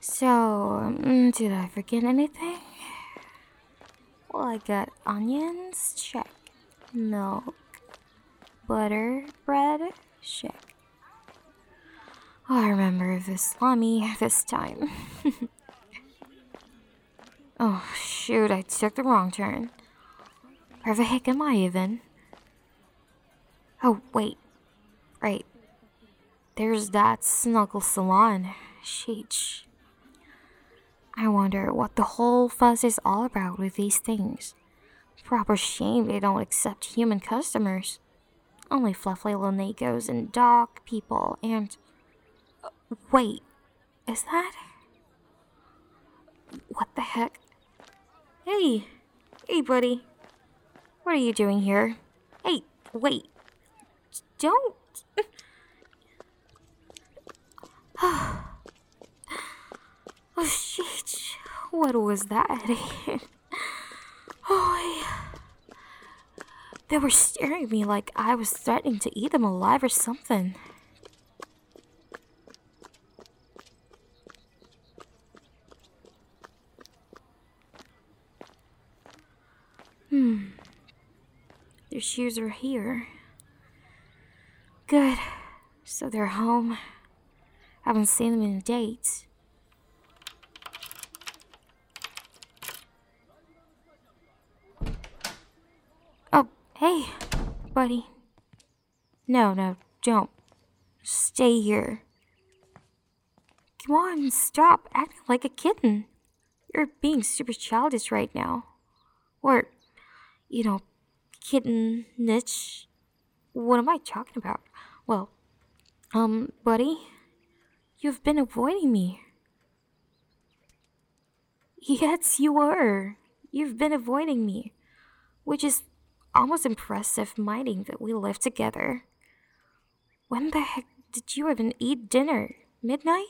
So, did I forget anything? Well, I got onions, check. Milk, butter, bread, check. I remember the salami this time. Oh, shoot, I took the wrong turn. Where the heck am I even? Oh, wait. Right. There's that Snuggle Salon. Sheesh. I wonder what the whole fuss is all about with these things. Proper shame they don't accept human customers. Only fluffy little negos and dog people and. Wait, is that. What the heck? Hey! Hey, buddy. What are you doing here? Hey, wait. Don't. Oh, shit. What was that? Oh, they were staring at me like I was threatening to eat them alive or something. Their shoes are here. Good. So they're home. Haven't seen them in days. Oh, hey, buddy. No, no, don't. Stay here. Come on, stop acting like a kitten. You're being super childish right now. Or, you know, kitten niche. What am I talking about? Well, buddy, you've been avoiding me. Yes, you were. You've been avoiding me, which is almost impressive, minding that we live together. When the heck did you even eat dinner? Midnight?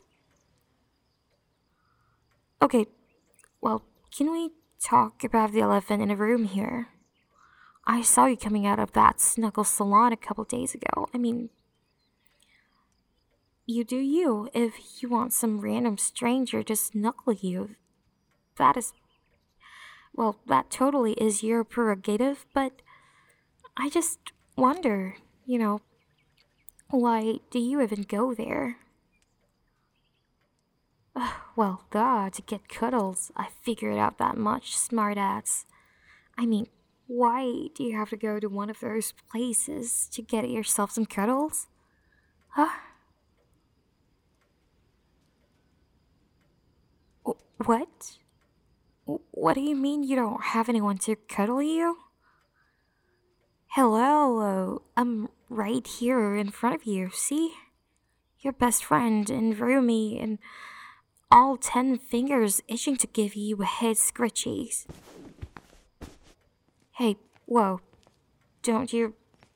Okay, well, can we talk about the elephant in the room here? I saw you coming out of that snuggle salon a couple days ago. I mean, you do you. If you want some random stranger to snuggle you, that is, well, that totally is your prerogative, but I just wonder, why do you even go there? Well, duh, to get cuddles. I figured out that much, smartass. I mean, why do you have to go to one of those places to get yourself some cuddles? Huh? What? What do you mean you don't have anyone to cuddle you? Hello, I'm right here in front of you, see? Your best friend and roomie and all 10 fingers itching to give you a head scritchies. Hey, whoa, don't you.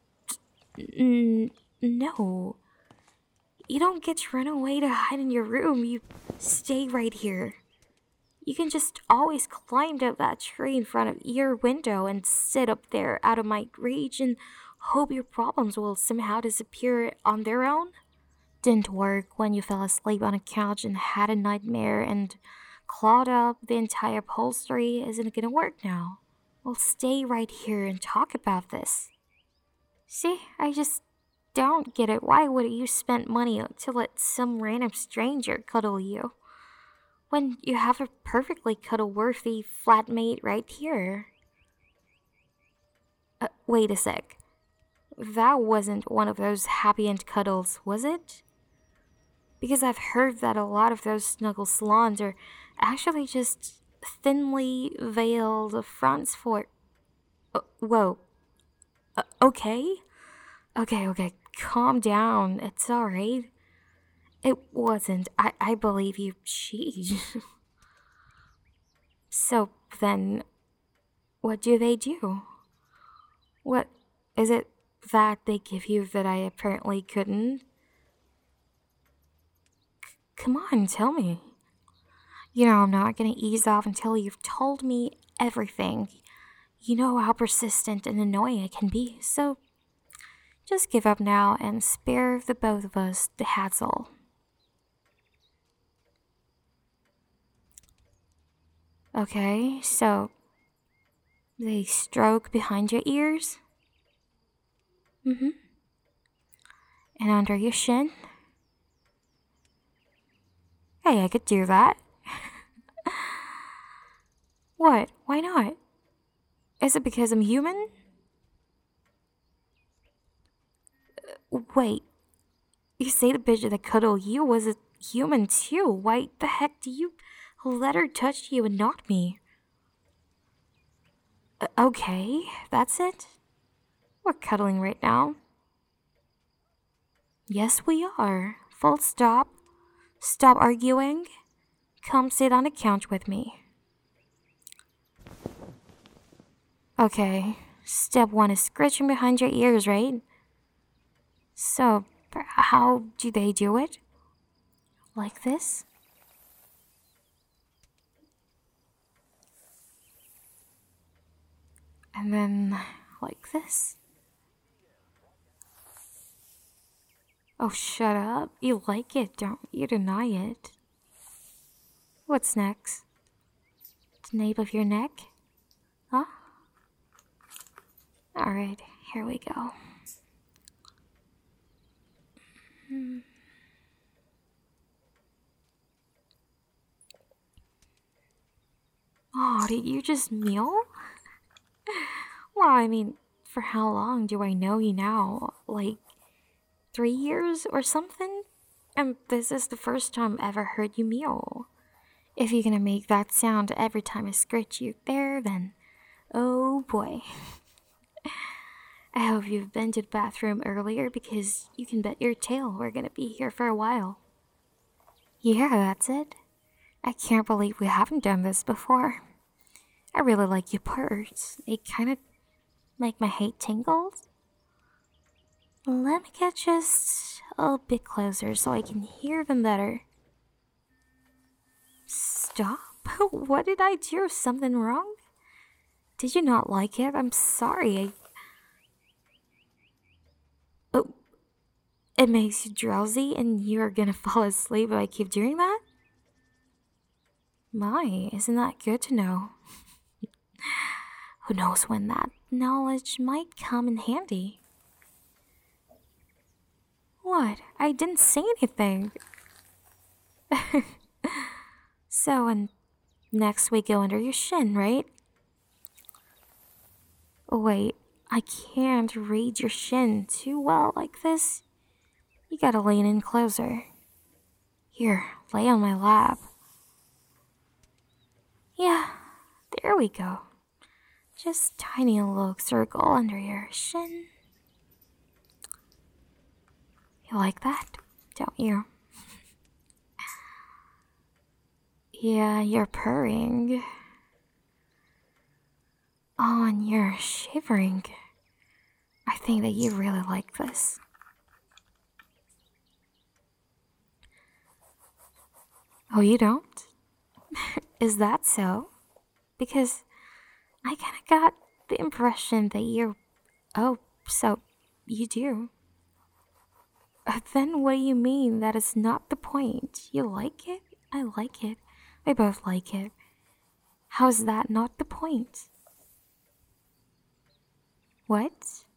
No. You don't get to run away to hide in your room, you stay right here. You can just always climb up that tree in front of your window and sit up there out of my reach and hope your problems will somehow disappear on their own. Didn't work when you fell asleep on a couch and had a nightmare and clawed up the entire upholstery. Isn't gonna work now. We'll stay right here and talk about this. See, I just don't get it. Why would you spend money to let some random stranger cuddle you when you have a perfectly cuddle worthy flatmate right here? Wait a sec. That wasn't one of those happy end cuddles, was it? Because I've heard that a lot of those snuggle salons are actually just thinly veiled fronts for. Whoa. Okay? Okay, calm down. It's alright. It wasn't. I believe you. Sheesh. So then, what do they do? What is it that they give you that I apparently couldn't? Come on, tell me. I'm not gonna ease off until you've told me everything. You know how persistent and annoying it can be, so just give up now and spare the both of us the hassle. Okay, so they stroke behind your ears? Mm-hmm. And under your shin? Hey, I could do that. What? Why not? Is it because I'm human? Wait, you say the bitch that cuddled you was a human too. Why the heck do you let her touch you and not me? Okay, that's it? We're cuddling right now. Yes, we are. Full stop. Stop arguing. Come sit on the couch with me. Okay, step one is scratching behind your ears, right? So, how do they do it? Like this? And then, like this? Oh, shut up. You like it, don't you? Deny it. What's next? The nape of your neck? Huh? Alright, here we go. Oh, did you just meow? Well, I mean, for how long do I know you now? Like, 3 years or something? And this is the first time I ever heard you meow. If you're gonna make that sound every time I scratch you there, then oh boy. I hope you've been to the bathroom earlier because you can bet your tail we're gonna be here for a while. Yeah, that's it. I can't believe we haven't done this before. I really like your purrs. They kind of make my head tingles. Let me get just a little bit closer so I can hear them better. Stop? What did I do? Something wrong? Did you not like it? I'm sorry. Oh, it makes you drowsy and you're gonna fall asleep if I keep doing that? My, isn't that good to know? Who knows when that knowledge might come in handy? What? I didn't say anything. So, and next we go under your shin, right? Wait, I can't read your shin too well like this. You gotta lean in closer. Here, lay on my lap. Yeah, there we go. Just tiny little circle under your shin. You like that, don't you? Yeah, you're purring. Oh, and you're shivering. I think that you really like this. Oh, you don't? Is that so? Because I kinda got the impression that you're. Oh, so you do. Then what do you mean that is not the point? You like it? I like it. We both like it. How is that not the point? What?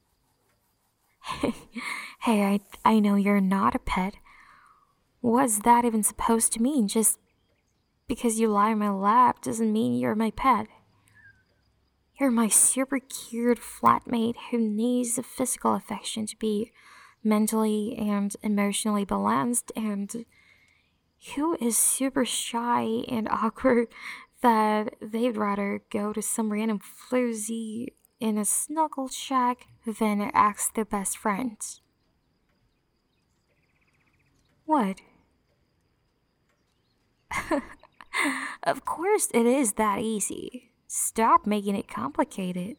Hey, I know you're not a pet. What's that even supposed to mean? Just because you lie in my lap doesn't mean you're my pet. You're my super cute flatmate who needs the physical affection to be mentally and emotionally balanced and who is super shy and awkward that they'd rather go to some random floozy in a snuggle shack than ask their best friend. What? Of course it is that easy. Stop making it complicated.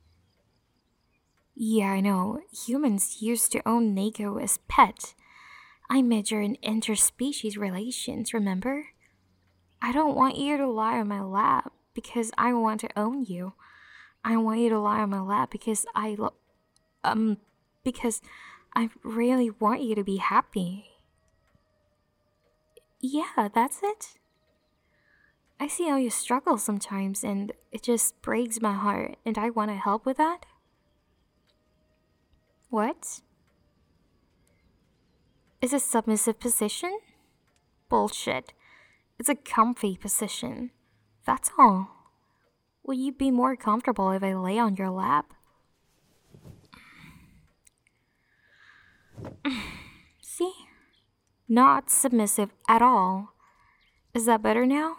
Yeah, I know. Humans used to own Neko as pet. I measure in interspecies relations, remember? I don't want you to lie on my lap because I want to own you. I want you to lie on my lap because because I really want you to be happy. Yeah, that's it. I see how you struggle sometimes, and it just breaks my heart, and I want to help with that. What? Is a submissive position? Bullshit. It's a comfy position. That's all. Will you be more comfortable if I lay on your lap? See? Not submissive at all. Is that better now?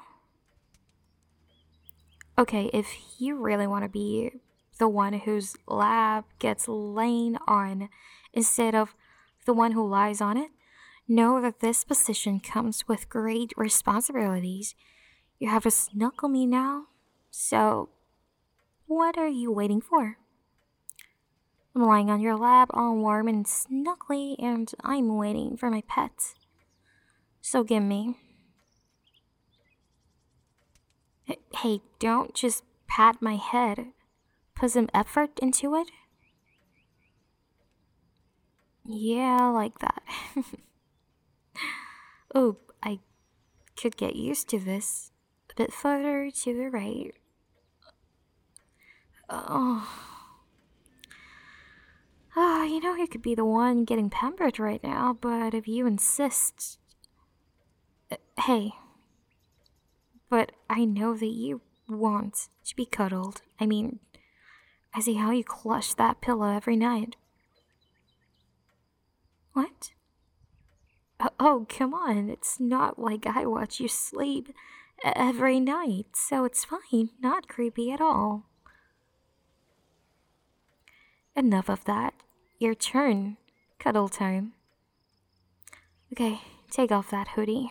Okay, if you really want to be the one whose lap gets lain on instead of the one who lies on it, know that this position comes with great responsibilities. You have to snuggle me now, so what are you waiting for? I'm lying on your lap all warm and snuggly, and I'm waiting for my pet. So give me. Hey, don't just pat my head. Put some effort into it. Yeah, like that. Oh, I could get used to this. A bit further to the right. Oh. You know you could be the one getting pampered right now, but if you insist. Hey. But I know that you want to be cuddled. I mean, I see how you clutch that pillow every night. What? Oh, come on. It's not like I watch you sleep every night, so it's fine. Not creepy at all. Enough of that. Your turn. Cuddle time. Okay, take off that hoodie.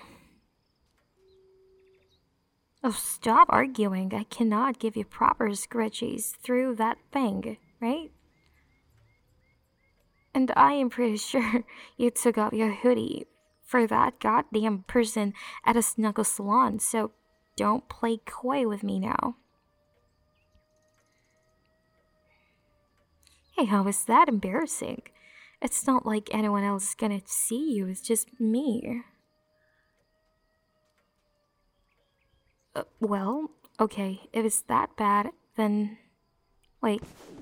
Oh, stop arguing. I cannot give you proper scratches through that thing, right? And I am pretty sure you took off your hoodie for that goddamn person at a snuggle salon, so don't play coy with me now. Hey, how is that embarrassing? It's not like anyone else is gonna see you, it's just me. Well, okay, if it's that bad, then. Wait.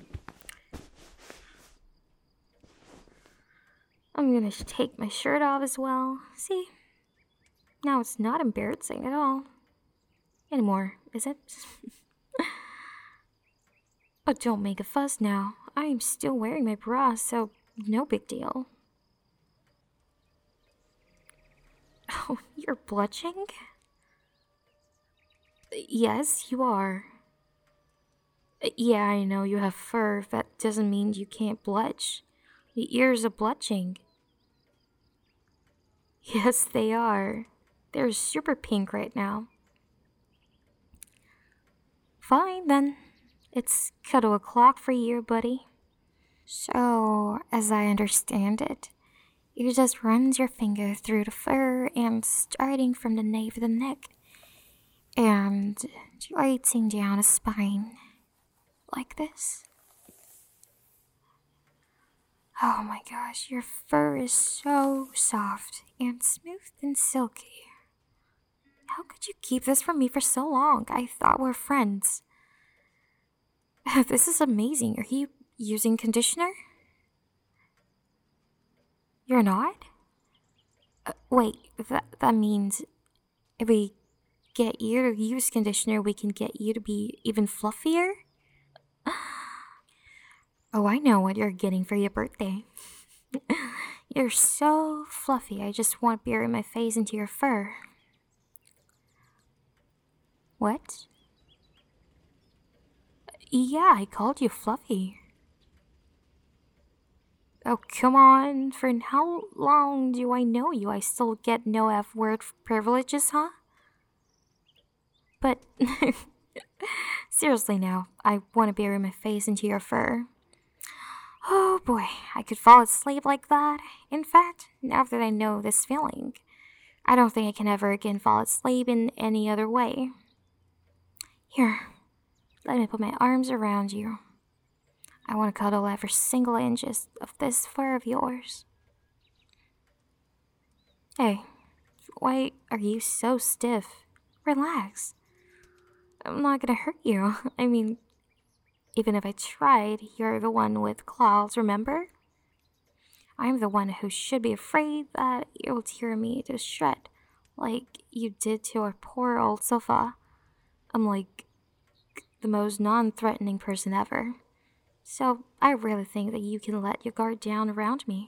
I'm gonna take my shirt off as well. See? Now it's not embarrassing at all. Anymore, is it? But don't make a fuss now. I am still wearing my bra, so no big deal. Oh, you're blushing? Yes, you are. Yeah, I know you have fur. That doesn't mean you can't blush. The ears are blushing. Yes, they are. They're super pink right now. Fine then. It's cuddle o'clock for you, buddy. So, as I understand it, you just runs your finger through the fur and starting from the nape of the neck and tracing down the spine like this. Oh my gosh, your fur is so soft and smooth and silky. How could you keep this from me for so long? I thought we were friends. This is amazing. Are you using conditioner? You're not? Wait, that means if we get you to use conditioner, we can get you to be even fluffier? Oh, I know what you're getting for your birthday. You're so fluffy, I just want to bury my face into your fur. What? Yeah, I called you fluffy. Oh, come on. For how long do I know you? I still get no F word privileges, huh? But seriously now, I want to bury my face into your fur. Oh boy, I could fall asleep like that. In fact, now that I know this feeling, I don't think I can ever again fall asleep in any other way. Here, let me put my arms around you. I want to cuddle every single inch of this fur of yours. Hey, why are you so stiff? Relax. I'm not gonna hurt you. I mean, even if I tried, you're the one with claws, remember? I'm the one who should be afraid that you'll tear me to shred, like you did to our poor old sofa. I'm like the most non threatening person ever. So I really think that you can let your guard down around me.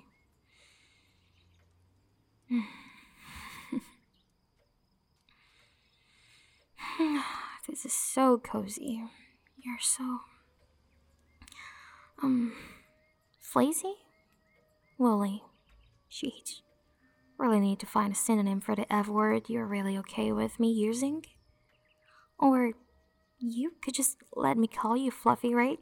This is so cozy. You're so, um, flazy? Lily. Sheesh. Really need to find a synonym for the F word you're really okay with me using. Or you could just let me call you Fluffy, right?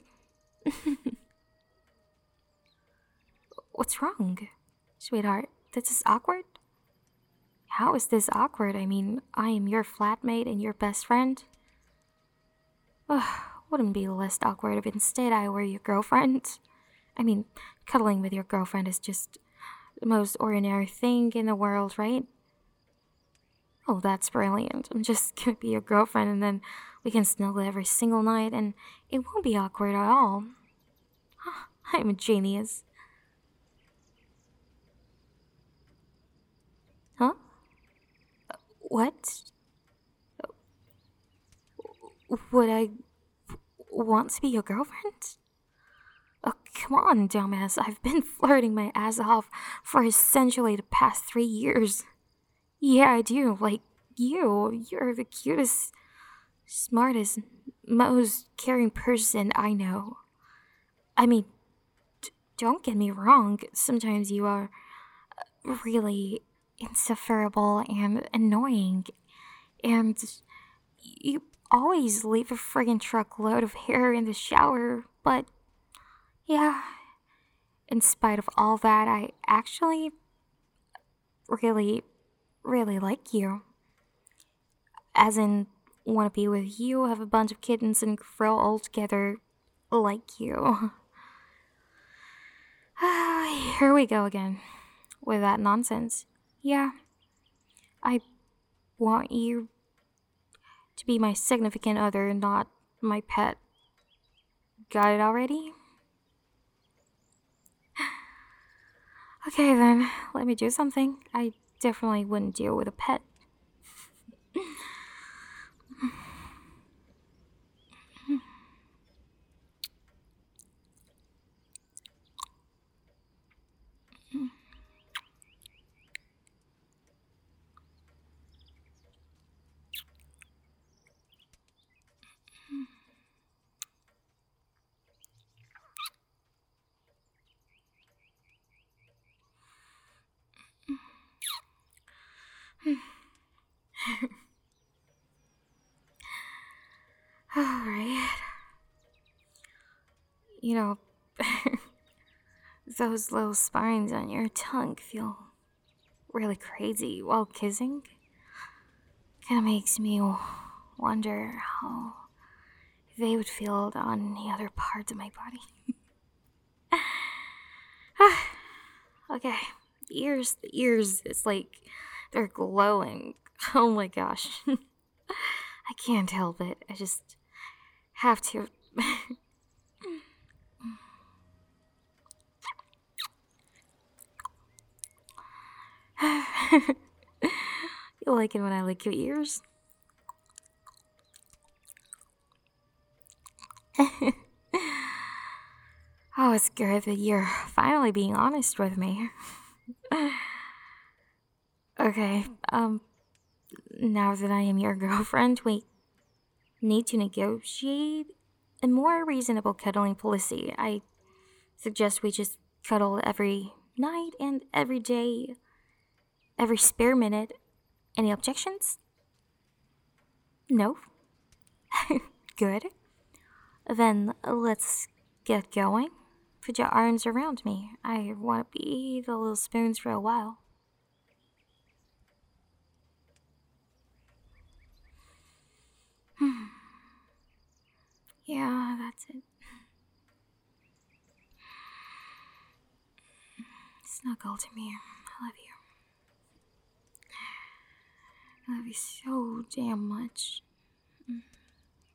What's wrong? Sweetheart, this is awkward? How is this awkward? I mean, I am your flatmate and your best friend. Ugh, wouldn't be less awkward if instead I were your girlfriend. I mean, cuddling with your girlfriend is just the most ordinary thing in the world, right? Oh, that's brilliant. I'm just gonna be your girlfriend and then we can snuggle every single night and it won't be awkward at all. I'm a genius. Huh? What? Would I want to be your girlfriend? Oh, come on, dumbass. I've been flirting my ass off for essentially the past 3 years. Yeah, I do. Like, you're the cutest, smartest, most caring person I know. I mean, don't get me wrong, sometimes you are really insufferable and annoying, and you always leave a friggin' truckload of hair in the shower, but yeah, in spite of all that, I actually really, really like you. As in, want to be with you, have a bunch of kittens, and grow old together like you. Here we go again with that nonsense. Yeah, I want you to be my significant other, not my pet. Got it already? Okay then, let me do something. I definitely wouldn't deal with a pet. Alright. You know, those little spines on your tongue feel really crazy while kissing. Kinda makes me wonder how they would feel on the other parts of my body. Okay, the ears, it's like they're glowing. Oh my gosh. I can't help it. I just have to. You like it when I lick your ears? Oh, it's good that you're finally being honest with me. Okay, now that I am your girlfriend, we need to negotiate a more reasonable cuddling policy. I suggest we just cuddle every night and every day, every spare minute. Any objections? No? Good. Then let's get going. Put your arms around me. I want to be the little spoons for a while. Yeah, that's it. Snuggle to me. I love you. I love you so damn much.